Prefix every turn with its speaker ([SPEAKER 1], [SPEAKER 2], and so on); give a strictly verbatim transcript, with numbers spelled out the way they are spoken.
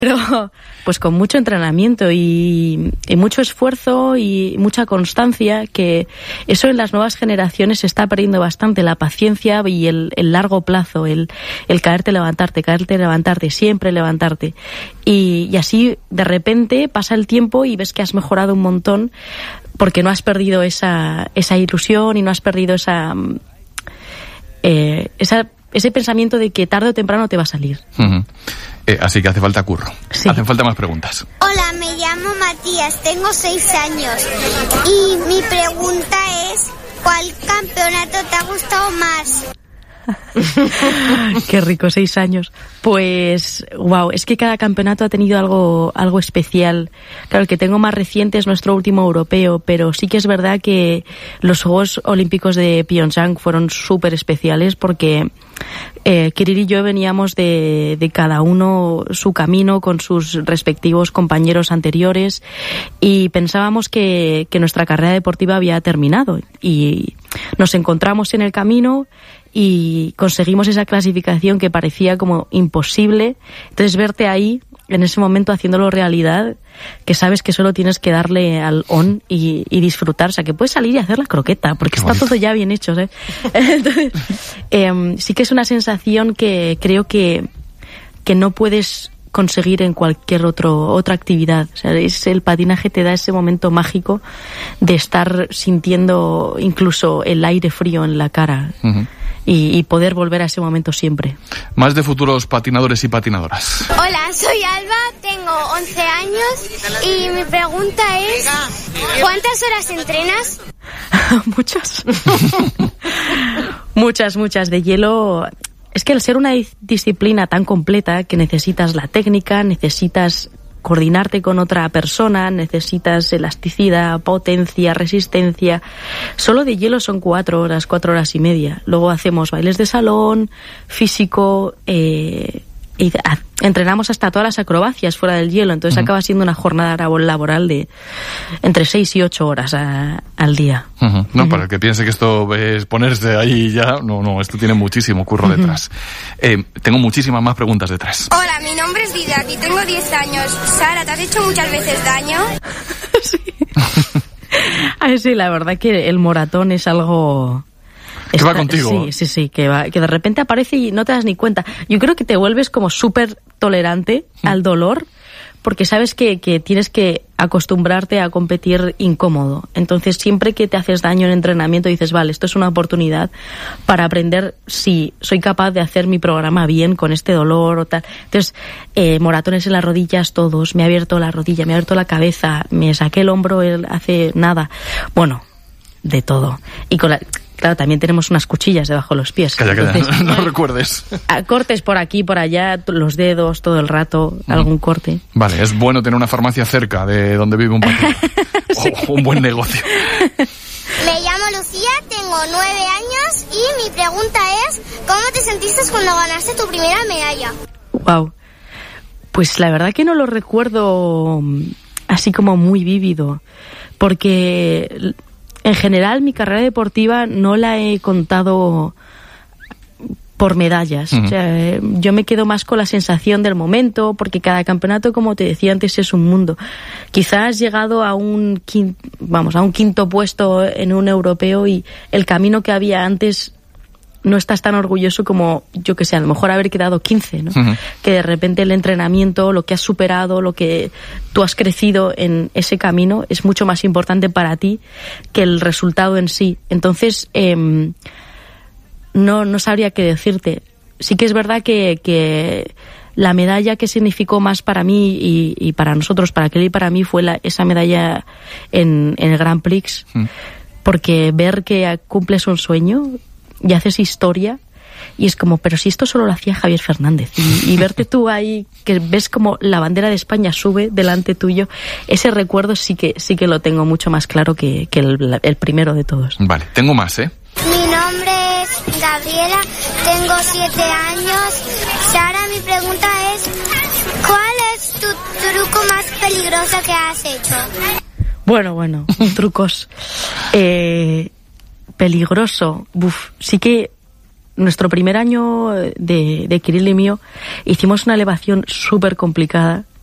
[SPEAKER 1] Pero pues con mucho entrenamiento y, y mucho esfuerzo y mucha constancia, que eso en las nuevas generaciones se está perdiendo bastante, la paciencia y el, el largo plazo, el, el caerte, levantarte, caerte, levantarte, siempre levantarte. Y, y así de repente pasa el tiempo y ves que has mejorado un montón porque no has perdido esa, esa ilusión y no has perdido esa, eh, esa ese pensamiento de que tarde o temprano te va a salir.
[SPEAKER 2] Uh-huh. Eh, así que hace falta curro.
[SPEAKER 1] Sí.
[SPEAKER 2] Hacen falta más preguntas.
[SPEAKER 3] Hola, me llamo Matías, tengo seis años y mi pregunta es, ¿cuál campeonato te ha gustado más?
[SPEAKER 1] Qué rico, seis años. Pues, wow, es que cada campeonato ha tenido algo, algo especial. Claro, el que tengo más reciente es nuestro último europeo, pero sí que es verdad que los Juegos Olímpicos de Pyeongchang fueron súper especiales porque eh, Kirill y yo veníamos de, de cada uno su camino con sus respectivos compañeros anteriores y pensábamos que, que nuestra carrera deportiva había terminado y nos encontramos en el camino y conseguimos esa clasificación que parecía como imposible. Entonces verte ahí, en ese momento, haciéndolo realidad, que sabes que solo tienes que darle al on y, y disfrutar, o sea, que puedes salir y hacer la croqueta, porque está todo ya bien hecho, ¿sabes? Entonces, eh, sí que es una sensación que creo que, que no puedes conseguir en cualquier otro otra actividad. O sea, es, el patinaje te da ese momento mágico de estar sintiendo incluso el aire frío en la cara. Uh-huh. Y, y poder volver a ese momento siempre.
[SPEAKER 2] Más de futuros patinadores y patinadoras.
[SPEAKER 3] Hola, soy Alba, tengo once años y mi pregunta es, ¿cuántas horas entrenas?
[SPEAKER 1] Muchas. muchas, muchas. De hielo. Es que al ser una disciplina tan completa que necesitas la técnica, necesitas coordinarte con otra persona, necesitas elasticidad, potencia, resistencia. Solo de hielo son cuatro horas, cuatro horas y media. Luego hacemos bailes de salón, físico, eh, y a, entrenamos hasta todas las acrobacias fuera del hielo. Entonces uh-huh. acaba siendo una jornada laboral de entre seis y ocho horas a, al día.
[SPEAKER 2] Uh-huh. No,
[SPEAKER 1] uh-huh.
[SPEAKER 2] para el que piense que esto es ponerse ahí ya, no, no, esto tiene muchísimo curro uh-huh. detrás. Eh, tengo muchísimas más preguntas detrás.
[SPEAKER 4] Hola, mi nombre es Didac y tengo diez años. Sara, ¿te has hecho muchas veces daño?
[SPEAKER 1] Sí. Ay, sí, la verdad que el moratón es algo...
[SPEAKER 2] ¿Qué
[SPEAKER 1] Está,
[SPEAKER 2] va contigo?
[SPEAKER 1] Sí, sí, sí, que, va, que de repente aparece y no te das ni cuenta. Yo creo que te vuelves como súper tolerante al dolor porque sabes que, que tienes que acostumbrarte a competir incómodo. Entonces, siempre que te haces daño en entrenamiento dices, vale, esto es una oportunidad para aprender si soy capaz de hacer mi programa bien con este dolor o tal. Entonces, eh, moratones en las rodillas todos, me ha abierto la rodilla, me ha abierto la cabeza, me saqué el hombro hace nada. Bueno, de todo. Y con la... Claro, también tenemos unas cuchillas debajo de los pies.
[SPEAKER 2] Calla, calla,
[SPEAKER 1] Entonces,
[SPEAKER 2] no, no recuerdes.
[SPEAKER 1] Cortes por aquí, por allá, los dedos, todo el rato, algún corte.
[SPEAKER 2] Vale, es bueno tener una farmacia cerca de donde vive un patrón. Sí. O un buen negocio.
[SPEAKER 3] Me llamo Lucía, tengo nueve años y mi pregunta es, ¿cómo te sentiste cuando ganaste tu primera medalla?
[SPEAKER 1] Wow. Pues la verdad que no lo recuerdo así como muy vívido, porque... En general, mi carrera deportiva no la he contado por medallas. Uh-huh. O sea, yo me quedo más con la sensación del momento, porque cada campeonato, como te decía antes, es un mundo. Quizás has llegado a un quinto, vamos, a un quinto puesto en un europeo y el camino que había antes no estás tan orgulloso como, yo que sé, a lo mejor haber quedado quince, ¿no? Uh-huh. Que de repente el entrenamiento, lo que has superado, lo que tú has crecido en ese camino es mucho más importante para ti que el resultado en sí. Entonces, eh, no, no sabría qué decirte. Sí que es verdad que, que la medalla que significó más para mí y, y para nosotros, para Kelly y para mí, fue la, esa medalla en, en el Grand Prix. Uh-huh. Porque ver que cumples un sueño y haces historia y es como, pero si esto solo lo hacía Javier Fernández y, y verte tú ahí, que ves como la bandera de España sube delante tuyo, ese recuerdo sí que sí que lo tengo mucho más claro que, que el, el primero de todos.
[SPEAKER 2] Vale, tengo más, ¿eh?
[SPEAKER 3] Mi nombre es Gabriela, tengo siete años. Sara, mi pregunta es, ¿cuál es tu truco más peligroso que has hecho?
[SPEAKER 1] Bueno, bueno, trucos... Eh... Peligroso, uf, sí que nuestro primer año de, de Kirill y mío hicimos una elevación súper complicada